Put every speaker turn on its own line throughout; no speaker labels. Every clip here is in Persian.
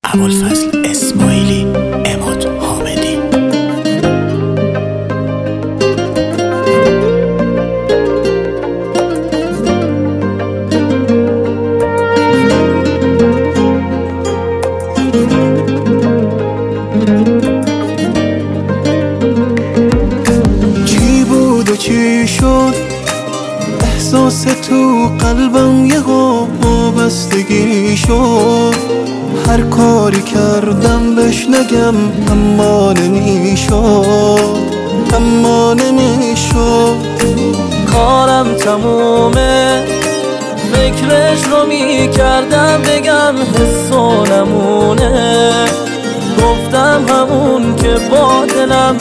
ابوالفضل اسماعیلی، عماد حامدی.
چی بود و چی شد؟ احساس تو قلبم یه وابستگی شد. هر کاری کردم بهش نگم اما نمیشد. کارم تمومه، فکرش رو میکردم بگم حسو نمونه. گفتم همون که با دلم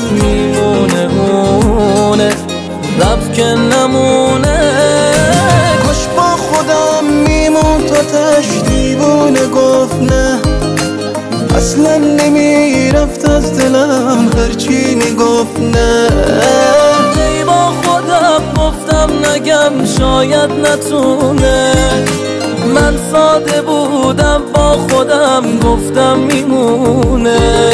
میمونه رفت که نمونه. کاش با خودم میمون تا تش دیوونه گفت نه. اصلا نمیرفت از دلم هرچی میگفت نه. ای با خودم گفتم نگم شاید نتونه. من ساده بودم با خودم گفتم میمونه.